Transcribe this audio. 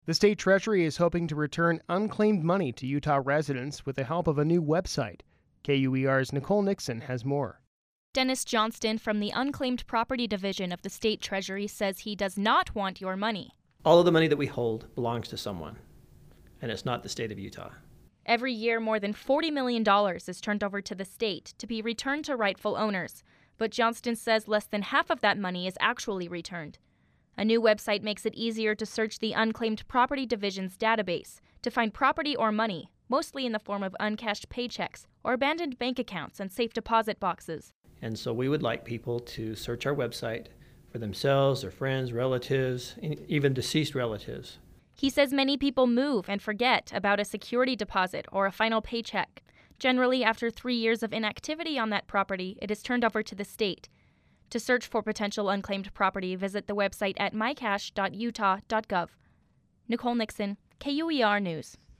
The state treasury is hoping to return unclaimed money to Utah residents with the help of a new website. KUER's Nicole Nixon has more. Dennis Johnston from the Unclaimed Property Division of the State Treasury says he does not want your money. All of the money that we hold belongs to someone, and it's not the state of Utah. Every year, more than $40 million is turned over to the state to be returned to rightful owners. But Johnston says less than half of that money is actually returned. A new website makes it easier to search the Unclaimed Property Division's database to find property or money, mostly in the form of uncashed paychecks or abandoned bank accounts and safe deposit boxes. And so we would like people to search our website for themselves, their friends, relatives, even deceased relatives. He says many people move and forget about a security deposit or a final paycheck. Generally, after 3 years of inactivity on that property, it is turned over to the state. To search for potential unclaimed property, visit the website at mycash.utah.gov. Nicole Nixon, KUER News.